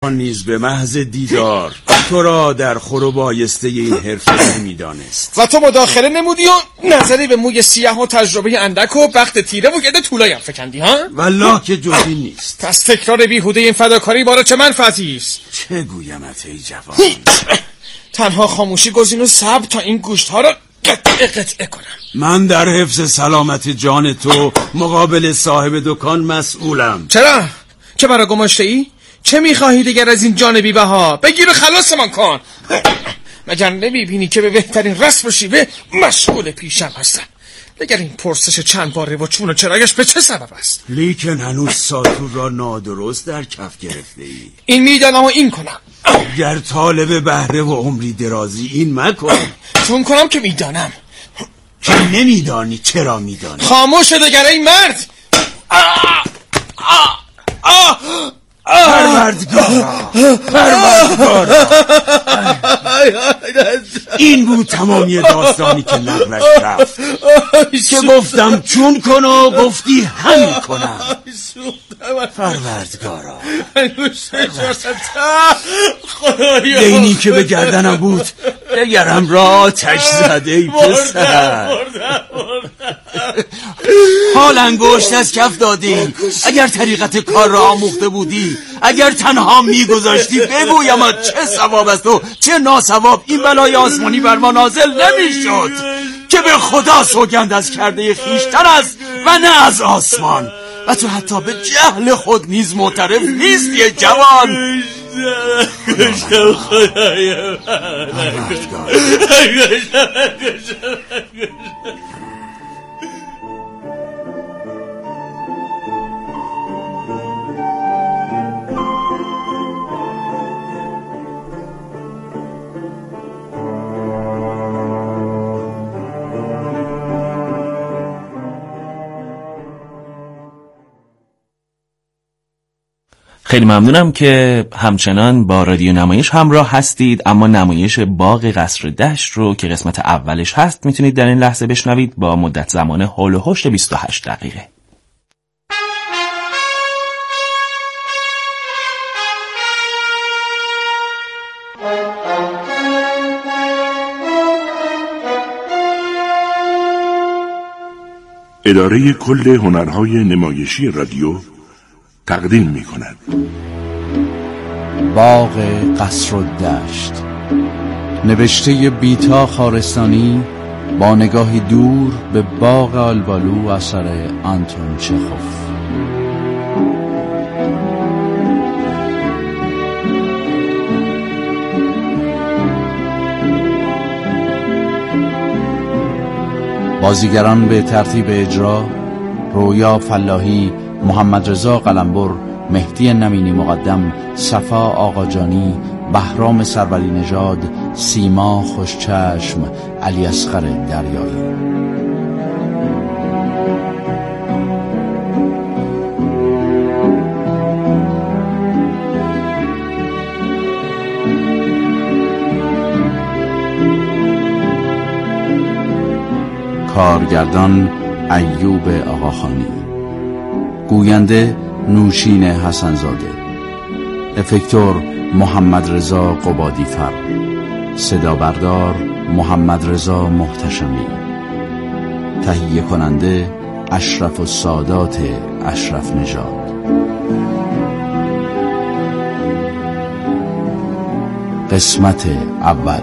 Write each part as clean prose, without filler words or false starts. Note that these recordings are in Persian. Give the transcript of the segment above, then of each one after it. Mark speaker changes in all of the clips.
Speaker 1: نیز به محض دیدار تو را در خور و بایسته این حرفه نمی‌دانست
Speaker 2: و تو مداخله نمودی و نظری به موی سیاه و تجربه اندک و بخت تیره و گده طولایم فکندی ها؟
Speaker 1: والله که جزی نیست.
Speaker 2: پس تکرار بیهوده این فداکاری بارا چه منفعتی است؟
Speaker 1: چه گویمت ای جوان؟
Speaker 2: تنها خاموشی گزین و صبر تا این گوشت ها را قطعه کنم.
Speaker 1: من در حفظ سلامت جان تو مقابل صاحب دکان مسئولم.
Speaker 2: چرا؟ چه برا گماشته ای؟ چه میخواهی دیگر از این جان بی بها؟ بگیر و خلاصمان کن. مگر نمیبینی که به بهترین رسم و شیوه مشغول پیشم هستم؟ دیگر این پرسش چند باره و چون و چرایش به چه سبب است؟
Speaker 1: لیکن هنوز ساتور را نادرست در کف گرفته ای.
Speaker 2: این میدانم و این کنم.
Speaker 1: گر طالب بهره و عمری درازی این مکن.
Speaker 2: چون کنم که میدانم.
Speaker 1: که نمیدانی چرا میدانی؟
Speaker 2: خاموش دیگر ای مرد.
Speaker 1: پروردگارا این بود تمامی داستانی که نقلش رفت که گفتم چون کن و گفتی همین کنم. پروردگارا دینی که به گردنم بود دگرم را آتش زده ای پسر. حال انگشت از کف دادی. اگر طریقت کار را آموخته بودی، اگر تنها میگذاشتی بگویم چه ثواب است و چه ناثواب، این بلای آسمانی بر ما نازل نمیشد که به خدا سوگند از کرده خیشتن است و نه از آسمان. و تو حتی به جهل خود نیز معترف نیستی جوان.
Speaker 3: کشتم خدایم.
Speaker 4: خیلی ممنونم که همچنان با رادیو نمایش همراه هستید. اما نمایش باغ قصر دشت رو که قسمت اولش هست میتونید در این لحظه بشنوید با مدت زمان حول و حوش 28 دقیقه.
Speaker 5: اداره کل هنرهای نمایشی رادیو تقدیم می کند
Speaker 6: باغ قصر الدشت، نوشته بیتا خارستانی با نگاهی دور به باغ آلبالو اثر آنتون چخوف. بازیگران به ترتیب اجرا: رویا فلاحی، محمد رضا قلمبر، مهدی نمینی مقدم، صفا آقاجانی، بهرام سروری نژاد، سیما خوشچشم، علی اصغر دریایی. کارگردان ایوب آقاخانی، گوینده نوشین حسنزاده، افکتور محمد رضا قبادی فر، صدا بردار محمد رضا محتشمی، تهیه کننده اشرف السادات اشرف نژاد. قسمت اول.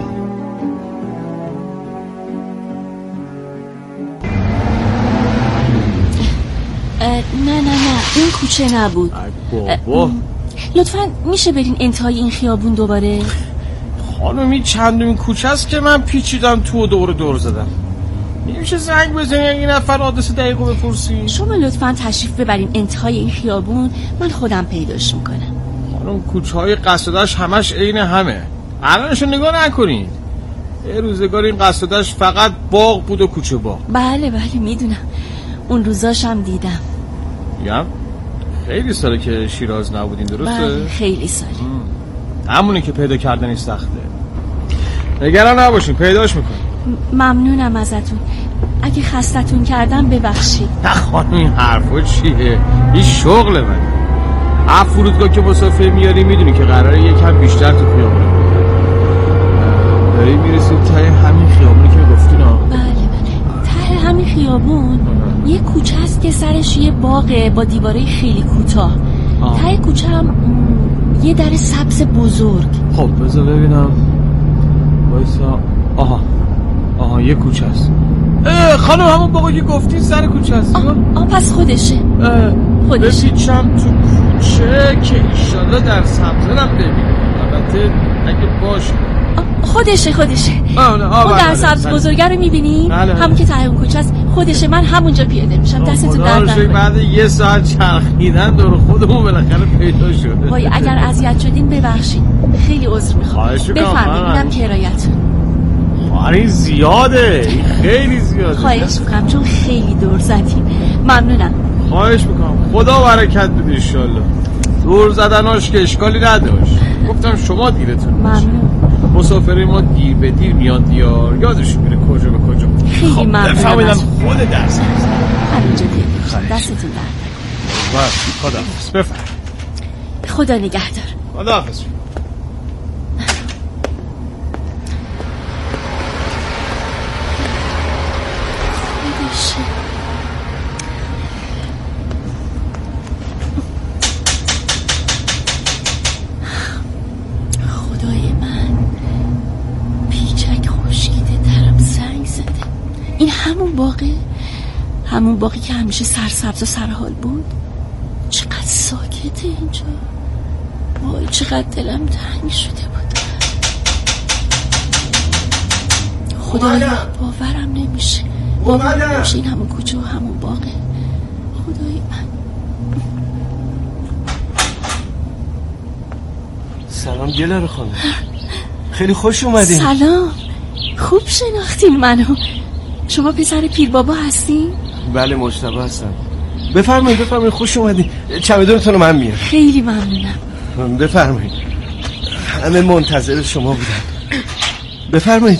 Speaker 7: نه این کوچه نبود.
Speaker 2: بابا
Speaker 7: لطفاً میشه برین انتهای این خیابون دوباره؟
Speaker 2: خانمی چندمین کوچه است که من پیچیدم تو و دور زدم. نمیشه زنگ بزنی این نفر آدرس دقیقو بپرسی؟
Speaker 7: شما لطفاً تشریف ببرین انتهای این خیابون، من خودم پیداش میکنم.
Speaker 2: خانم کوچه های قصدش همش عین همه، الانشو نگاه نکنین. یه روزگار این قصدش فقط باغ بود و کوچه باغ.
Speaker 7: بله میدونم، اون روزاشم دیدم.
Speaker 2: خیلی ساله که شیراز نبودین، درسته؟
Speaker 7: بله خیلی ساله.
Speaker 2: همونی که پیدا کردنی سخته. نگران نباشین، پیداش میکنیم.
Speaker 7: ممنونم ازتون. اگه خستتون کردم ببخشید.
Speaker 2: نه خانم این حرفا چیه؟ این شغل من. فرودگاه که مسافر میاری میدونی که قراره یکم بیشتر تو خیابون داری میرسید ته همین خیابونی که گفتین ها.
Speaker 7: بله ته همین خیابون یه کوچه است که سرش یه باغه با دیواره خیلی کوتاه. ته کوچه هم یه در سبز بزرگ.
Speaker 2: خب بذار ببینم وایسا. آها یه کوچه است. خانم همون باغی که گفتی سر کوچه است.
Speaker 7: پس خودشه.
Speaker 2: بپیچم تو کوچه که ایشالله در سبزنم ببینم. البته اگه باشه
Speaker 7: خودشه. اون در سبز بزرگه رو میبینی؟ همون که ته اون کوچه است خودشه. من همونجا پیاده میشم. دستتون درد نکنه.
Speaker 2: بعد یه ساعت چرخیدن دور خودمون بالاخره پیدا شده.
Speaker 7: وای اگر اذیت شدین ببخشید. خیلی عذر میخوام. بفرمایید اینم کرایتون.
Speaker 2: این زیاده. خیلی زیاده.
Speaker 7: خواهش میکنم چون خیلی دور زدیم. ممنونم.
Speaker 2: خواهش میکنم. خدا برکت بده انشالله. دور زدناش که اشکالی نداشت. گفتم شما دیرتون.
Speaker 7: ممنون.
Speaker 2: مسافرین ما دیر به دیر میان دیار. یادشون میره کجا به کجا.
Speaker 7: خیلی ممنونم.
Speaker 2: بفهمیدم خود درس
Speaker 7: همینجا دیر میشم. دستتون درد.
Speaker 2: خداحافظ. بفرم.
Speaker 7: خدا نگهدار.
Speaker 2: خداحافظ.
Speaker 7: خدای من پیچک خشکیده درم سنگ زده. این همون باغی که همیشه سرسبز و سرحال بود. چقدر ساکته اینجا. وای چقدر دلم تنگ شده بود. خدایا باورم نمیشه. این همون کوچه و همون باغه. خدای من.
Speaker 8: سلام گلاره خانم. خیلی خوش اومدین.
Speaker 7: سلام. خوب شناختین منو. شما پسر پیر بابا هستین؟
Speaker 8: بله مجتبی هستم. بفرمایید خوش اومدین. چمدونتون رو من میارم.
Speaker 7: خیلی ممنونم.
Speaker 8: بفرمایید. همه منتظر شما بودن. بفرمایید.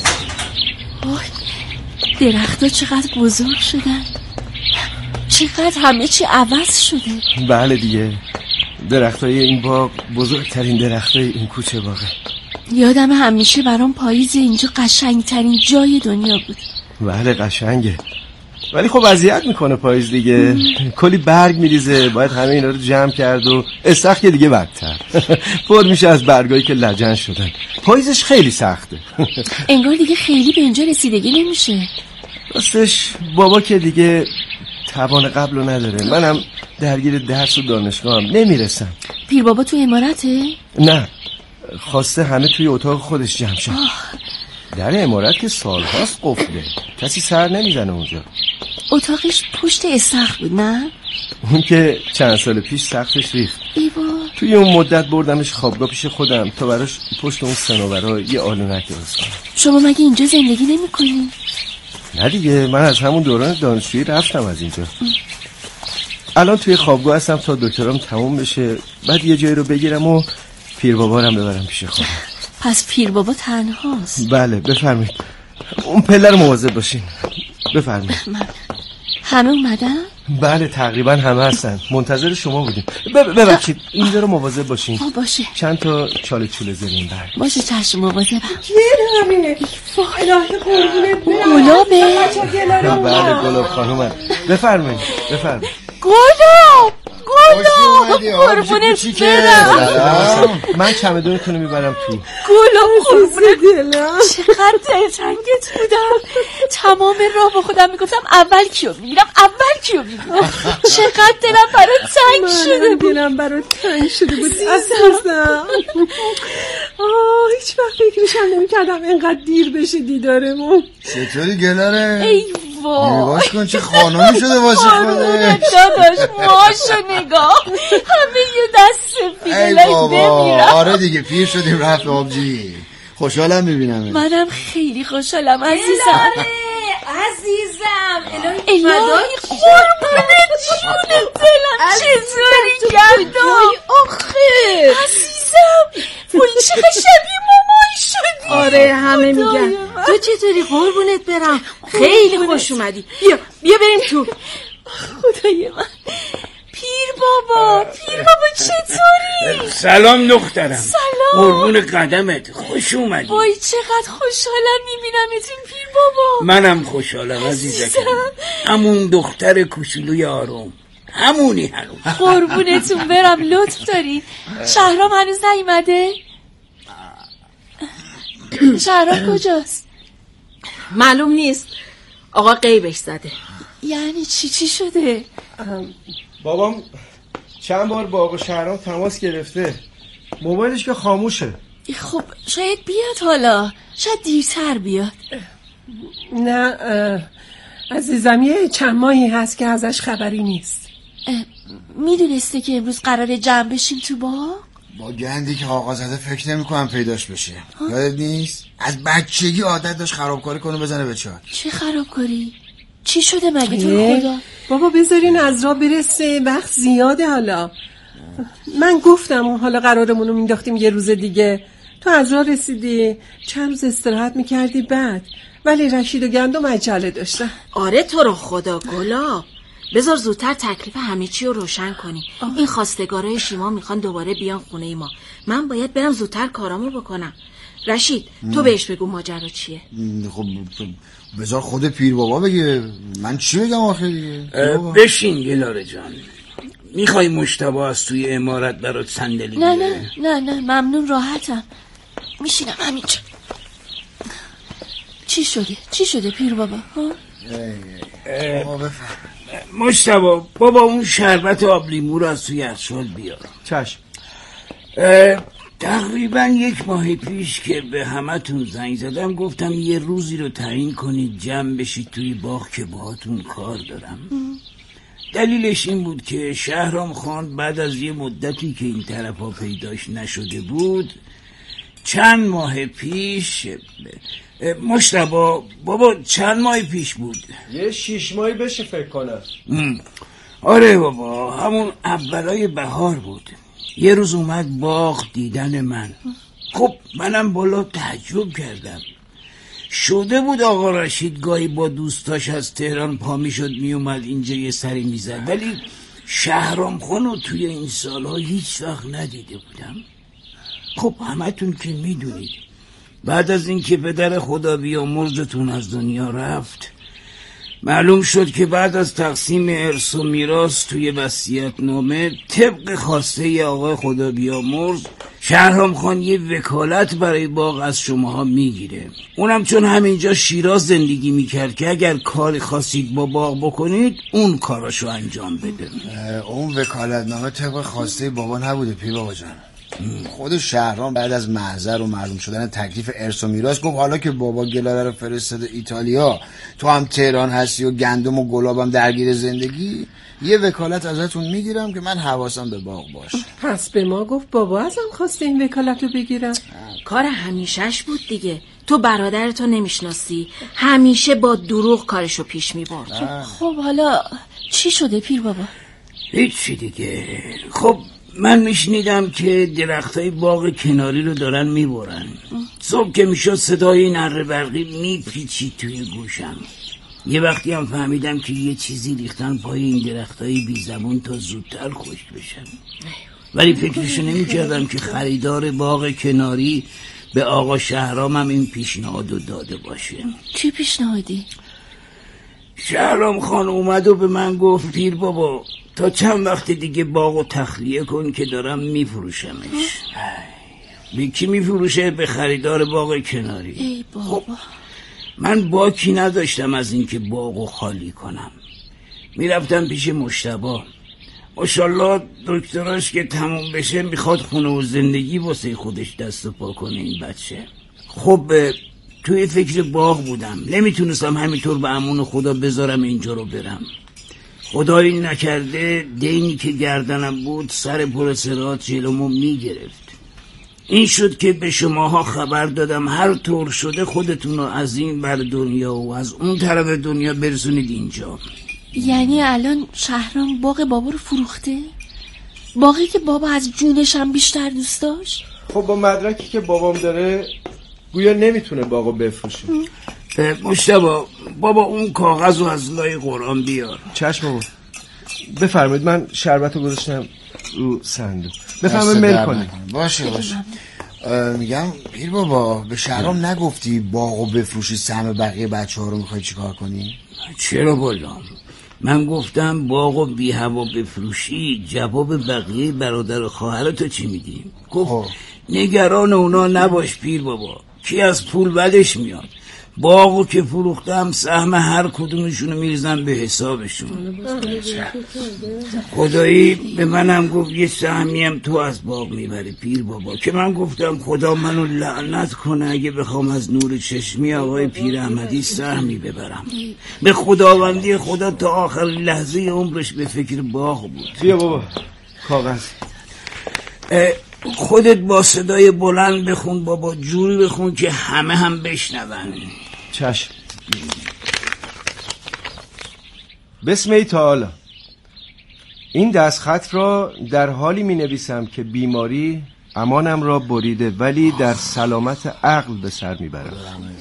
Speaker 7: درخت‌ها چقدر بزرگ شدن. چقدر همه چی عوض شده.
Speaker 8: بله دیگه. درختای این باغ بزرگترین درختای این کوچه باغه.
Speaker 7: یادم همیشه برام پاییز اینجا قشنگترین جای دنیا بود.
Speaker 8: بله قشنگه. ولی خب اذیت میکنه پاییز دیگه. کلی برگ میریزه. باید همه اینا رو جمع کرد و استخ که دیگه بدتر. پر میشه از برگایی که لجن شدن. پاییزش خیلی سخته.
Speaker 7: انگار دیگه خیلی به اینجا رسیدگی نمیشه.
Speaker 8: راستش بابا که دیگه توان قبلو نداره. منم درگیر درس و دانشگاهم نمیرسم.
Speaker 7: پیر بابا تو عمارته؟
Speaker 8: نه خواسته همه توی اتاق خودش جمع شن. در عمارت که سالهاست قفله. کسی سر نمیزنه اونجا.
Speaker 7: اتاقش پشت استخر بود نه؟
Speaker 8: اون که چند سال پیش سقفش ریخت. توی اون مدت بردمش خوابگاه پیش خودم تا براش پشت اون صنوبرا یه آلونک درست کنم.
Speaker 7: شما مگه اینجا زندگی نمی‌کنی؟
Speaker 8: نه دیگه من از همون دوران دانشجویی رفتم از اینجا. الان توی خوابگاه هستم تا دکترام تموم بشه. بعد یه جایی رو بگیرم و پیر بابا رو ببرم پیش خودم.
Speaker 7: پس پیر بابا تنهاست؟
Speaker 8: بله بفرمایید. اون پله رو مواظب باشین. بفرمایید.
Speaker 7: همه اومدن؟
Speaker 8: بله تقریبا همه هستن. منتظر شما بودیم. ببخشید اینجا رو مواظب باشین.
Speaker 7: باشه.
Speaker 8: چند تا چاله چوله زمین برد.
Speaker 7: باشه چشم مواظبم.
Speaker 9: گلاره. الهی قربونت برم.
Speaker 7: گلابه؟
Speaker 8: بله گلاب خانومم. بفرمایید.
Speaker 7: گلاب قربونت برم.
Speaker 8: من چمدونتون رو میبرم تو.
Speaker 7: گلاب قربونت دلم. چقدر دلتنگت بودم. تمام راه با خودم میگفتم اول کیو میبینم. چقدر دلم برات تنگ شده بود.
Speaker 9: دلم برات تنگ شده بود عزیزم. هیچ وقت فکرشم نمی‌کردم اینقدر دیر بشه دیدارمون.
Speaker 10: چطوری گلاره؟
Speaker 7: ای وای
Speaker 10: نگاش کن چه خانومی شده واسه خودت.
Speaker 7: داداش ماشو نگاه. همه یه دست سفیده بمیرم.
Speaker 10: آره دیگه پیر شدیم رفت آبجی. خوشحالم میبینم.
Speaker 7: منم خیلی خوشحالم عزیزم. الهی قربونت جون دلم. چطوری گردم آخه عزیزم. وای چقدر شبیه مامایی شدی.
Speaker 9: آره همه میگن. تو چطوری قربونت برم. خیلی خوش اومدی. بیا بریم تو.
Speaker 7: خدای من. پیر بابا چطوری؟
Speaker 3: سلام دخترم.
Speaker 7: سلام.
Speaker 3: قربون قدمت، خوش اومدی.
Speaker 7: وای چقدر خوشحالم میبینمتون پیر بابا.
Speaker 3: منم خوشحالم عزیزکم. همون دختر کوچولوی آروم، همونی هنوز.
Speaker 7: قربونتون برم، لطف دارین. شهرام هنوز نیومده؟ شهرام کجاست؟
Speaker 9: معلوم نیست، آقا غیبش زده.
Speaker 7: یعنی چی شده؟
Speaker 8: بابام چند بار با آقا شهرام تماس گرفته، موبایلش که خاموشه.
Speaker 7: خب شاید بیاد، حالا شاید دیرتر بیاد.
Speaker 11: نه عزیزم، یه چند ماهی هست که ازش خبری نیست.
Speaker 7: میدونسته که امروز قراره جمع بشیم تو
Speaker 10: با گندی که آقا زده فکر نمی کنم پیداش بشه. یادت نیست؟ از بچگی عادت داشت خرابکاری کنه بزنه به چاک.
Speaker 7: چه خرابکاری؟ چی شده مگه تو خدا؟
Speaker 11: بابا بذارین از راه برسه، وقت زیاده. حالا من گفتم حالا قرارمونو مینداختیم یه روز دیگه، تو از راه رسیدی چند روز استراحت میکردی بعد، ولی رشید و گندم عجله داشتن.
Speaker 9: آره تو رو خدا گلا، بذار زودتر تکلیف همه چی رو روشن کنی. این خواستگارای شیما میخوان دوباره بیان خونه ما، من باید برم زودتر کارامو بکنم. رشید تو بهش بگو ماجرا چیه.
Speaker 10: خب بذار خود پیر بابا بگه، من چی بگم آخه دیگه.
Speaker 3: بشین گلاره جان. میخوای مجتبی از توی عمارت برات صندلی بیاره؟
Speaker 7: نه ممنون، راحتم، میشینم همینجا. چی شده پیر بابا؟
Speaker 3: مجتبی بابا اون شربت آب لیمو رو از توی یخچال بیار.
Speaker 8: چشم.
Speaker 3: تقریبا 1 ماه پیش که به همتون زنگ زدم گفتم یه روزی رو تعیین کنید جمع بشید توی باغ که باهاتون کار دارم. دلیلش این بود که شهرام خان بعد از یه مدتی که این طرفا پیداش نشده بود چند ماه پیش مجتبی بابا چند ماه پیش بود؟
Speaker 8: یه 6 ماهی بشه فکر کنم.
Speaker 3: آره بابا همون اولای بهار بود. یه روز اومد باغ دیدن من. خب منم بالا تعجب کردم. شده بود آقا رشید گاهی با دوستاش از تهران پا میشد میومد اینجا یه سری میزد، ولی شهرام خانو توی این سالها هیچ وقت ندیده بودم. خب همتون که میدونید بعد از اینکه پدر خدا بیامرزتون از دنیا رفت، معلوم شد که بعد از تقسیم ارث و میراث توی وصیت‌نامه طبق خواسته آقای خدا بیامرز شهرام خان یه وکالت برای باغ از شماها میگیره. اونم چون همینجا شیراز زندگی میکرد که اگر کاری خواستید با باغ بکنید اون کاراشو انجام بده.
Speaker 10: اون وکالتنامه طبق خواسته بابا نبوده پیر بابا جان. خود شهرام بعد از محضر و معلوم شدن تکلیف ارث و میراث گفت حالا که بابا گلاره رو فرستاده ایتالیا، تو هم تهران هستی و گندم و گلابم درگیر زندگی، یه وکالت ازتون میگیرم که من حواسم به باغ باشه.
Speaker 11: پس به ما گفت بابا ازم خواسته این وکالت رو بگیرم.
Speaker 9: کار همیشهش بود دیگه. تو برادرتو نمیشناسی، همیشه با دروغ کارشو پیش میبرد.
Speaker 7: خب حالا چی شده پیر بابا؟
Speaker 3: هیچی دیگه. خب من میشنیدم که درختای باغ کناری رو دارن میبرن. صبح که میشد صدای نره برقی میپیچید توی گوشم. یه وقتی هم فهمیدم که یه چیزی ریختن پای این درختای بی زبون تا زودتر خشک بشن، ولی فکرشو نمیکردم که خریدار باغ کناری به آقا شهرام هم این پیشنهادو داده باشه.
Speaker 7: چی پیشنهادی؟
Speaker 3: شهرام خان اومد و به من گفت پیر بابا تا چند وقت دیگه باغو تخلیه کن که دارم میفروشمش. به کی میفروشه؟ به خریدار باغ کناری.
Speaker 7: ای بابا.
Speaker 3: خب من باکی نداشتم از اینکه باغو خالی کنم. میرفتم پیش مجتبی. ماشاءالله دکتراش که تموم بشه میخواد خونه و زندگی واسه خودش دست و پا کنه این بچه. خب توی فکر باغ بودم، نمیتونستم همینطور به امون خدا بذارم اینجا رو برم. خدایی نکرده دینی که گردنم بود سر پر صراط جلومو میگرفت. این شد که به شماها خبر دادم هر طور شده خودتون رو از این بر دنیا و از اون طرف دنیا برسونید اینجا.
Speaker 7: یعنی الان شهرام باغ بابا رو فروخته؟ باغی که بابا از جونش هم بیشتر دوست داشت؟
Speaker 8: خب با مدرکی که بابام داره گویا نمیتونه باغو بفروشه.
Speaker 3: مجتبی بابا اون کاغذ رو از لای قرآن بیار.
Speaker 8: چشم بابا. بفرمایید، من شربت رو گذاشتم رو صندوق. بفرمایید میل کنید.
Speaker 10: باشه. میگم پیر بابا به شهرام نگفتی باغو بفروشی سهم بقیه بچه ها رو میخوای چیکار کنی؟
Speaker 3: چرا بولام؟ من گفتم باغو بی هوا بفروشی، جواب بقیه برادر و خواهرتو چی میدی؟ گفت نگران اونا نباش پیر بابا، کی از پول بدش میاد. باغو که فروختم سهم هر کدومشونو میریزم به حسابشون. خدایی به منم گفت یه سهمی هم تو از باغ میبری پیر بابا، که من گفتم خدا منو لعنت کنه اگه بخوام از نور چشمی آقای پیر احمدی سهمی ببرم. به خداوندی خدا تا آخر لحظه عمرش به فکر باغ بود.
Speaker 8: بیا بابا کاغذ.
Speaker 3: خودت با صدای بلند بخون بابا، جوری بخون که همه هم بشنون.
Speaker 8: چشم. بسم تعالی. این دستخط را در حالی می نویسم که بیماری امانم را بریده، ولی در سلامت عقل به سر می برم.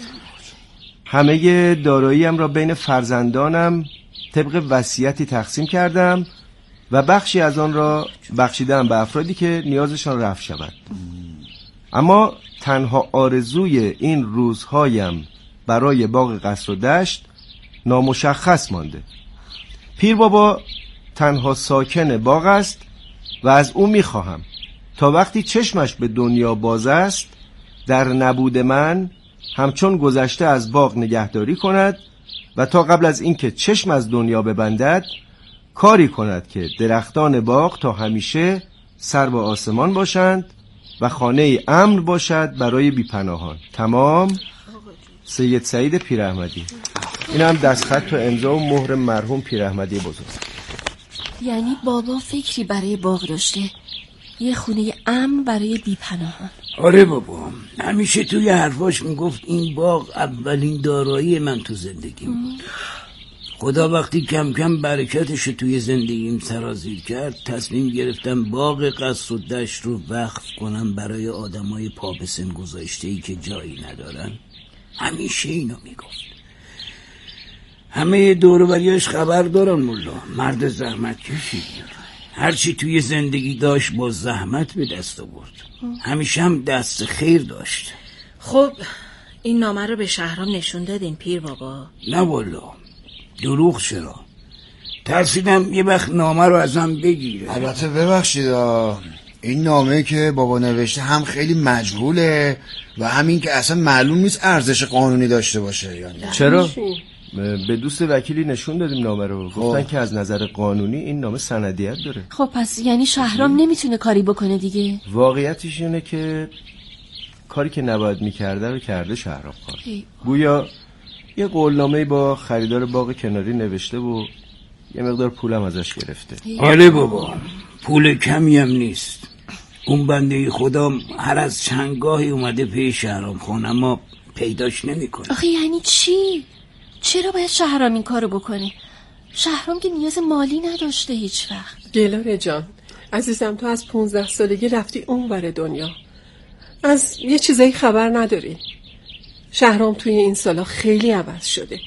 Speaker 8: همه داراییم را بین فرزندانم طبق وصیتی تقسیم کردم و بخشی از آن را بخشیدم به افرادی که نیازشان رفع شود. اما تنها آرزوی این روزهایم برای باغ قصر و دشت نامشخص مانده. پیر بابا تنها ساکن باغ است و از او میخواهم تا وقتی چشمش به دنیا باز است در نبود من همچون گذشته از باغ نگهداری کند و تا قبل از اینکه چشم از دنیا ببندد کاری کند که درختان باغ تا همیشه سر به آسمان باشند و خانه امن باشد برای بیپناهان. تمام. سید سعید پیر احمدی. این هم دستخط و امضا و مهر مرحوم پیر احمدی بزرگ.
Speaker 7: یعنی بابا فکری برای باغ داشته، یه خونه امن برای بیپناهان.
Speaker 3: آره بابا، همیشه توی حرفاش میگفت این باغ اولین دارایی من تو زندگیم. خدا وقتی کم کم برکتش توی زندگیم سرازیر کرد، تصمیم گرفتم باغ قصر و دشت رو وقف کنم برای آدمای پا به سن گذاشته‌ای که جایی ندارن. همیشه اینو میگفت. همه دور و بریاش خبر دارن ملا، مرد زحمت کشی، هرچی توی زندگی داشت با زحمت به دست آورد. همیشه هم دست خیر داشت.
Speaker 9: خب این نامه رو به شهرام نشون دادین پیر بابا؟
Speaker 3: نه والا، دروغ چرا؟ ترسیدم یه وقت نامه رو ازم بگیره.
Speaker 10: البته ببخشید این نامه که بابا نوشته هم خیلی مجهوله و همین که اصلا معلوم نیست ارزش قانونی داشته باشه. یعنی
Speaker 8: چرا؟ به دوست وکیلی نشون دادیم نامه رو، گفتن که از نظر قانونی این نامه سندیت داره.
Speaker 7: خب پس یعنی شهرام نمیتونه کاری بکنه دیگه؟
Speaker 8: واقعیتش اینه که کاری که نباید میکرده رو کرده شهرام خان. گویا یه قولنامه با خریدار باغ کناری نوشته و یه مقدار پولم ازش گرفته.
Speaker 3: آره بابا، پول کمی هم نیست. اون بنده خدا هر از چندگاهی اومده پی شهرام خان اما پیداش نمیکنه.
Speaker 7: آخه یعنی چی؟ چرا باید شهرام این کارو بکنه؟ شهرام که نیاز مالی نداشته هیچ وقت.
Speaker 11: گلاره جان عزیزم، تو از 15 سالگی رفتی اون ور دنیا، از یه چیزایی خبر نداری. شهرام توی این سالا خیلی عوض شده.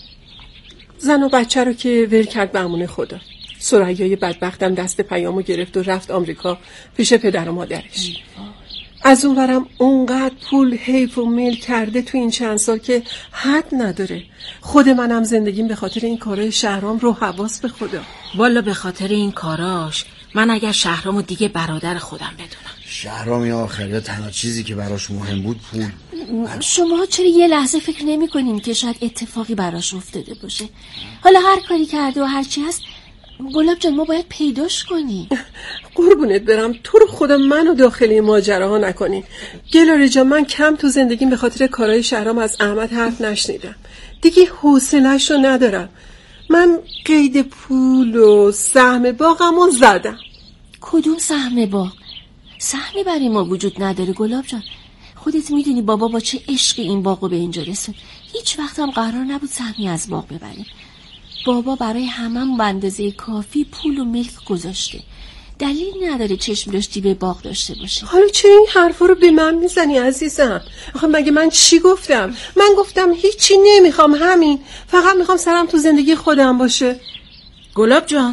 Speaker 11: زن و بچه رو که ول کرد به امون خدا. ثریای بدبختم دست پیامو گرفت و رفت آمریکا پیش پدر و مادرش. از اون ورم اونقدر پول حیف و میل کرده تو این چند سال که حد نداره. خود منم زندگیم به خاطر این کارای شهرام رو حواس به خدا.
Speaker 9: والا به خاطر این کاراش من اگر شهرامو دیگه برادر خودم بدونم.
Speaker 10: شهرام یا آخر تنها چیزی که براش مهم بود پول.
Speaker 7: شما چرا یه لحظه فکر نمی کنین که شاید اتفاقی براش افتاده باشه؟ حالا هر کاری کرده و هر چی هست گلاب جان ما باید پیداش کنیم.
Speaker 11: قربونت برم، تو رو خدا منو داخلی ماجراها نکنین. گلاره جان من کم تو زندگیم به خاطر کارهای شهرام از احمد حرف نشنیدم. دیگه حوصله‌اش رو ندارم. من قید پول و سهم باغمو زدم.
Speaker 7: کدوم سهم باغ؟ سهمی برای ما وجود نداره گلاب جان. خودت میدونی بابا با چه عشقی این باغو به اینجا رسوند. هیچ وقت هم قرار نبود سهمی از باغ ببریم. بابا برای همم به اندازه کافی پول و ملک گذاشته. دلیل نداره چشم داشتی به باغ داشته باشه.
Speaker 11: حالا چه این حرفا رو به من میزنی عزیزم؟ آخه مگه من چی گفتم؟ من گفتم هیچی نمیخوام، همین فقط میخوام سرم تو زندگی خودم باشه.
Speaker 9: گلاب جان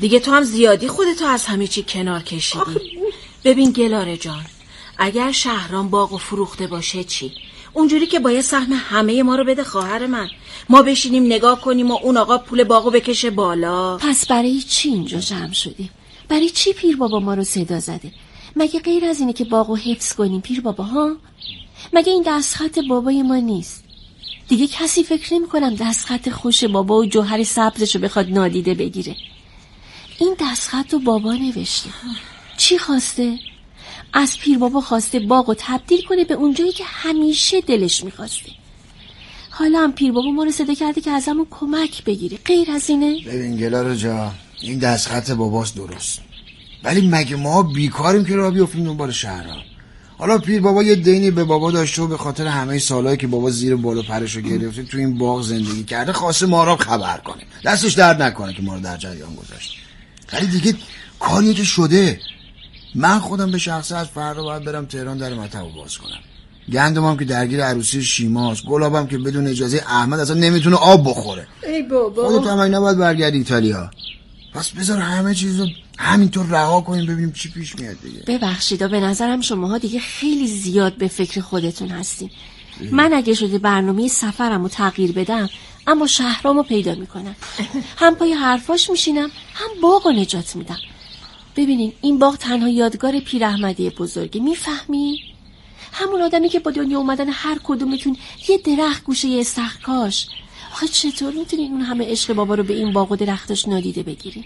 Speaker 9: دیگه تو هم زیادی خودتو از همه چی کنار کشیدی. ببین گلاره جان، اگر شهرام باغو فروخته باشه چی؟ اونجوری که باید سهم همه ما رو بده خواهر من، ما بشینیم نگاه کنیم و اون آقا پول باغو بکشه بالا.
Speaker 7: پس برای چی اینجا جمع شدیم؟ برای چی پیر بابا ما رو صدا زده؟ مگه غیر از اینه که باغو حفظ کنیم پیر بابا ها؟ مگه این دستخط بابای ما نیست؟ دیگه کسی فکر نمی کنم دستخط خوش بابا و جوهر سبزشو بخواد نادیده بگیره. این دستخط رو بابا نوشته. چی خواسته؟ از پیر بابا خواسته باغو تبدیل کنه به اونجایی که همیشه دلش میخواسته. حالا هم پیر بابا ما رو صدا کرده که ازمون کمک بگیره. غیر از اینه؟
Speaker 10: ببین گلاره جا، این دستخط باباست درست، ولی مگه ما بیکاریم که راه بیافتیم دنبال شهرام؟ حالا پیر بابا یه دینی به بابا داشته و به خاطر همه سالایی که بابا زیر بالا پرشو گرفته تو این باغ زندگی کرده خواسته ما رو خبر کنه. دستش درد نکنه که ما رو در جریان گذاشت. ولی دیگه کاریه که شده. من خودم به شخصه از فردا باید برم تهران در مطبو باز کنم. گندمم که درگیر عروسی شیماست، گلابم که بدون اجازه احمد اصلا نمیتونه آب بخوره.
Speaker 11: ای بابا
Speaker 10: خودت هم این نباید برگردی ایتالیا. پس بذار همه چیزو همینطور رها کنیم ببینیم چی پیش میاد دیگه.
Speaker 7: ببخشید به نظرم شماها دیگه خیلی زیاد به فکر خودتون هستین. من اگه شده برنامه سفرمو تغییر بدم اما شهرامو پیدا میکنم، هم پای حرفاش میشینم هم باغو نجات میدم. ببینین این باغ تنها یادگار پیر احمدی بزرگه، میفهمی؟ همون آدمی که با دنیا اومدن هر کدومتون یه درخت گوشه یه استخر کاش. آخه چطور میتونین اون همه عشق بابا رو به این باغ و درختش نادیده بگیرین؟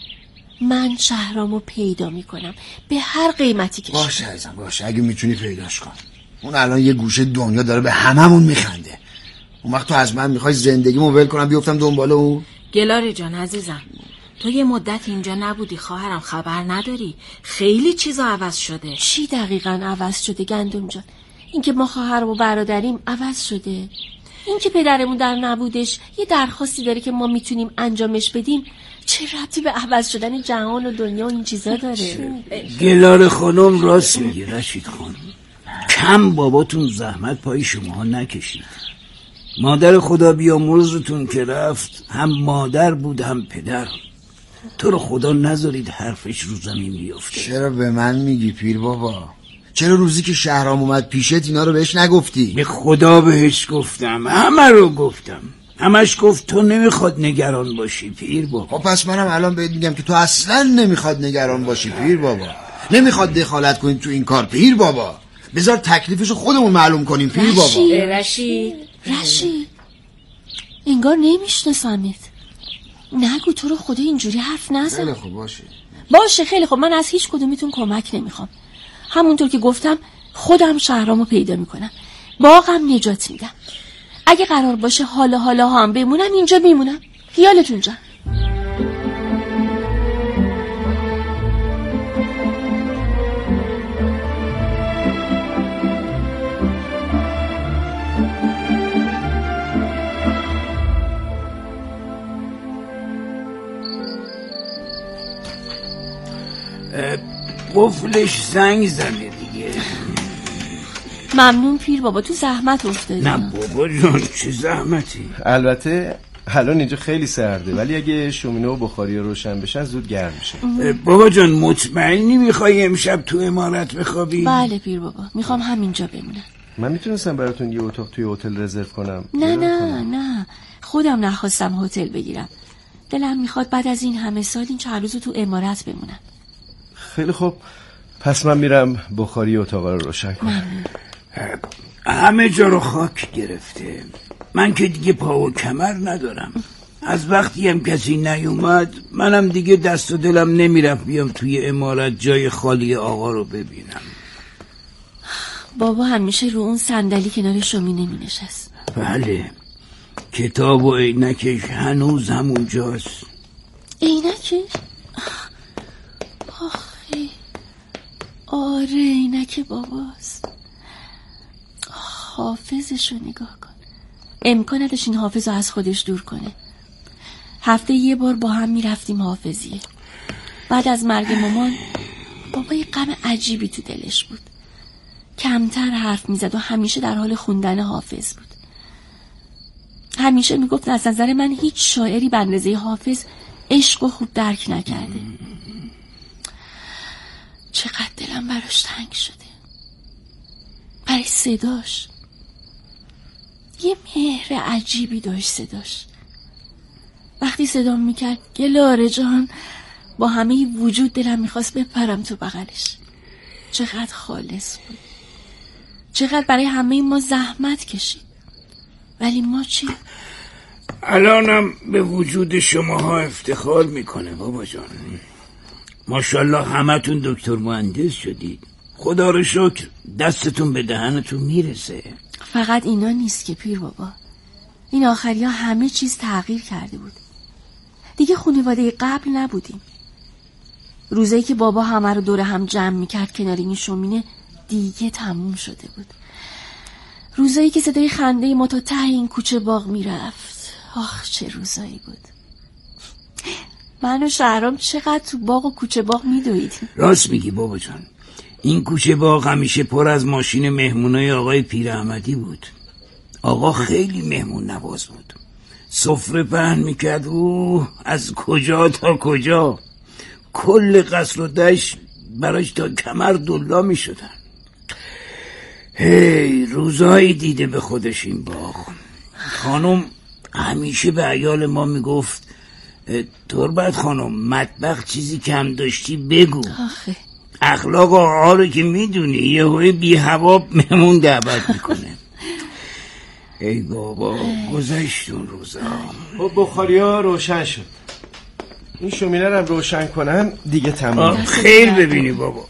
Speaker 7: من شهرامو پیدا میکنم به هر قیمتی که
Speaker 10: باشه عزیزم باشه، اگه میتونی پیداش کن. اون الان یه گوشه دنیا داره به هممون میخنده. اون وقت تو از من میخوای زندگیمو ول کنم بیفتم دنبال اون؟
Speaker 9: گلاری جان عزیزم، تو یه مدت اینجا نبودی خواهرم، خبر نداری خیلی چیزا عوض شده.
Speaker 7: چی دقیقاً عوض شده گندم جان؟ اینکه ما خواهر و برادریم عوض شده؟ اینکه پدرمون در نبودش یه درخواستی داره که ما میتونیم انجامش بدیم چه ربطی به عوض شدن جهان و دنیا و این چیزا داره؟
Speaker 3: گلار خانم راست میگه رشید خانم، کم باباتون زحمت پای شما نکشید. مادر خدا بیامرزتون که رفت هم مادر بود هم پدر. تو رو خدا نذارید حرفش رو زمین بیفته.
Speaker 10: چرا به من میگی پیر بابا؟ چرا روزی که شهرام اومد پیشت اینا رو بهش نگفتی؟
Speaker 3: به خدا بهش گفتم، همه رو گفتم. همش گفت تو نمیخواد نگران باشی پیر بابا.
Speaker 10: خب پس منم الان بهت میگم که تو اصلا نمیخواد نگران باشی پیر بابا. نمیخواد دخالت کنی تو این کار پیر بابا. بذار تکلیفشو خودمون معلوم کنیم پیر بابا.
Speaker 7: رشید انگار نمیشناسمت. نگو تو رو خدا اینجوری حرف نزن.
Speaker 10: خیلی خوب
Speaker 7: باشه خیلی خوب، من از هیچ کدومتون کمک نمیخوام. همونطور که گفتم خودم شهرامو پیدا میکنم، باغم نجات میدم. اگه قرار باشه حالا هم بمونم اینجا میمونم. خیالتون جان.
Speaker 3: قفلش زنگ زنه دیگه.
Speaker 7: ممنون پیر بابا، تو زحمت افتادی.
Speaker 3: نه بابا جان چه زحمتی.
Speaker 8: البته الان اینجا خیلی سرده، ولی اگه شومینه و بخاری روشن بشن زود گرم میشه.
Speaker 3: بابا جان مطمئنی میخوای امشب تو عمارت بخوابی؟
Speaker 7: بله پیر بابا، میخوام همینجا بمونم.
Speaker 8: من میتونستم براتون یه اتاق توی هتل رزرو کنم.
Speaker 7: نه خودم نخواستم هتل بگیرم. دلم میخواد بعد از این همه سال این چند روزو تو عمارت بمونم.
Speaker 8: خیلی خوب، پس من میرم بخاری اتاق رو روشن کنم.
Speaker 3: همه جا رو خاک گرفته. من که دیگه پا و کمر ندارم. از وقتی هم کسی نیومد منم دیگه دست و دلم نمیرفت بیام توی عمارت جای خالی آقا رو ببینم.
Speaker 7: بابا همیشه رو اون صندلی کنار شومینه می نشست.
Speaker 3: بله، کتاب و عینکش هنوز همون جاست.
Speaker 7: عینکش؟ آخی آره عینک باباست. حافظشو نگاه کن. امکان نداشت این حافظ رو از خودش دور کنه. هفته یه بار با هم میرفتیم حافظیه. بعد از مرگ مامان بابا یه غم عجیبی تو دلش بود. کمتر حرف میزد و همیشه در حال خوندن حافظ بود. همیشه میگفت از نظر من هیچ شاعری به اندازه حافظ عشق و خوب درک نکرده. چقدر دلم براش تنگ شده، برای صداش. یه مهر عجیبی داشت صداش. وقتی صدام میکرد گلاره جان، با همه وجود دلم میخواست بپرم تو بغلش. چقدر خالص بود، چقدر برای همه ما زحمت کشید. ولی ما چی؟
Speaker 3: الانم به وجود شماها افتخار میکنه بابا جان. ماشاءالله همتون دکتر مهندس شدید. خدا رو شکر دستتون به دهنتون میرسه.
Speaker 7: فقط اینا نیست که پیر بابا، این آخری ها همه چیز تغییر کرده بود. دیگه خانواده قبل نبودیم. روزایی که بابا همه رو دور هم جمع میکرد کنار این شومینه دیگه تموم شده بود. روزایی که صدای خنده ما تا ته این کوچه باغ میرفت. آخ چه روزایی بود. من و شهرام چقدر تو باغ و کوچه باغ میدویدیم.
Speaker 3: راست میگی بابا جان، این کوچه باغ همیشه پر از ماشین مهمونای آقای پیر احمدی بود. آقا خیلی مهمون نواز بود، سفره پهن میکرد و از کجا تا کجا. کل قصر و دشت براش تا کمر دلا میشدن. هی روزایی دیده به خودش این باغ. خانم همیشه به عیال ما میگفت تربت خانم مطبخ چیزی کم داشتی بگو.
Speaker 7: آخه
Speaker 3: اخلاق آقا رو که میدونی، یه هوی بی هوا مهمون دعوت میکنه. ای بابا گذشت اون روزا.
Speaker 8: بخاری ها روشن شد. این شومینه رو روشن کنن دیگه تمام.
Speaker 3: خیر ببینی بابا.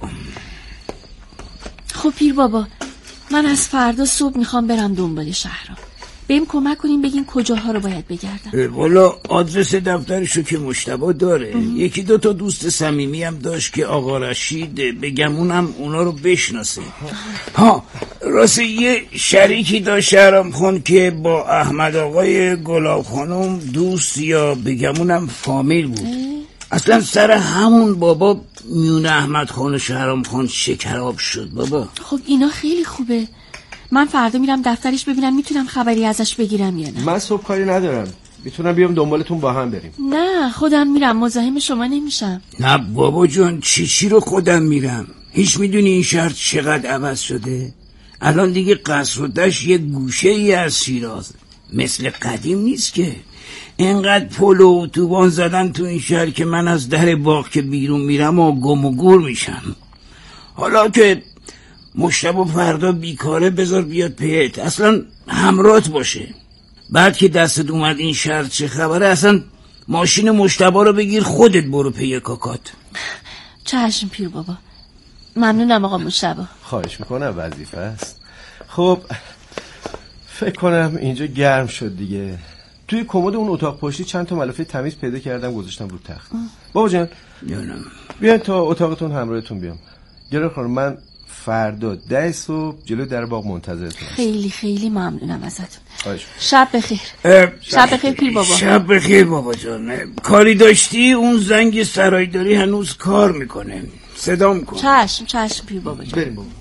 Speaker 7: خب پیر بابا، من از فردا صبح میخوام برم دنبال شهرام. بهم کمک کنین بگین کجاها رو باید بگردم.
Speaker 3: والا آدرس دفترشو که مجتبی داره. یکی دو تا دوست صمیمی هم داشت که آقا رشید بگمونم اونا رو بشناسه. ها راست یه شریکی داشت شهرام خان که با احمد آقای گلاب خانم دوست یا بگمونم فامیل بود. اصلا سر همون بابا میون احمد خان و شهرام خان شکراب شد بابا.
Speaker 7: خب اینا خیلی خوبه. من فردا میرم دفترش ببینم میتونم خبری ازش بگیرم یا نه.
Speaker 8: من صبح کاری ندارم، میتونم بیام دنبالتون با هم بریم.
Speaker 7: نه خودم میرم، مزاحم شما نمیشم.
Speaker 3: نه بابا جان چی رو خودم میرم. هیچ میدونی این شهر چقدر عوض شده؟ الان دیگه قصر و دشت یه گوشه ای از شیراز، مثل قدیم نیست که. اینقدر پل و اتوبان زدن تو این شهر که من از در باغ که بیرون میرم و گم و گور میشم. حالا که مجتبی فردا بیکاره بذار بیاد پیت، اصلا همراهت باشه. بعد که دستت اومد این شهر چه خبره، اصلا ماشین مجتبی رو بگیر خودت برو پی کاکات.
Speaker 7: چشم پیر بابا، ممنونم آقا مجتبی.
Speaker 8: خواهش میکنم، وظیفه است. خب فکر کنم اینجا گرم شد دیگه. توی کمد اون اتاق پشتی چند تا ملافه تمیز پیدا کردم گذاشتم رو تخت. بابا جان بیاین تا اتاقتون همراهتون بیام. گران خانم من فردا 10 صبح جلو در باغ منتظرتون.
Speaker 7: خیلی خیلی ممنونم ازتون. شب بخیر. شب بخیر پیر بابا.
Speaker 3: شب بخیر بابا جان. کاری داشتی؟ اون زنگ سرایداری هنوز کار میکنه، صدام کن.
Speaker 7: چشم پیر بابا جان.
Speaker 8: بریم بابا.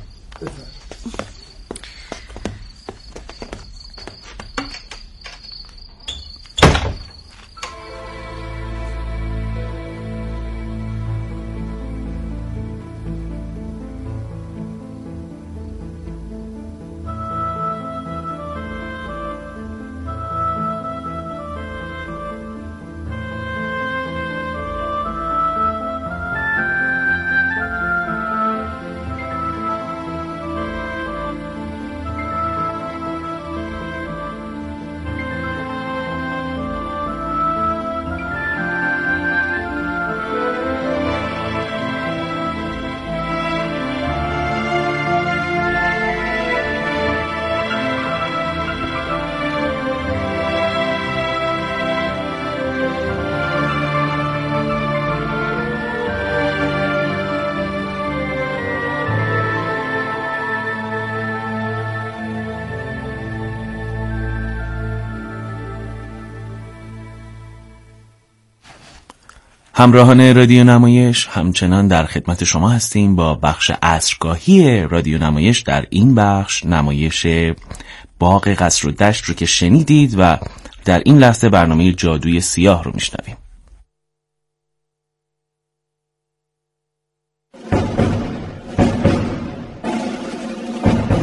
Speaker 4: همراهان رادیو نمایش همچنان در خدمت شما هستیم با بخش عصرگاهی رادیو نمایش. در این بخش نمایش باغ قصر و دشت رو که شنیدید و در این لحظه برنامه جادوی سیاه رو میشنویم.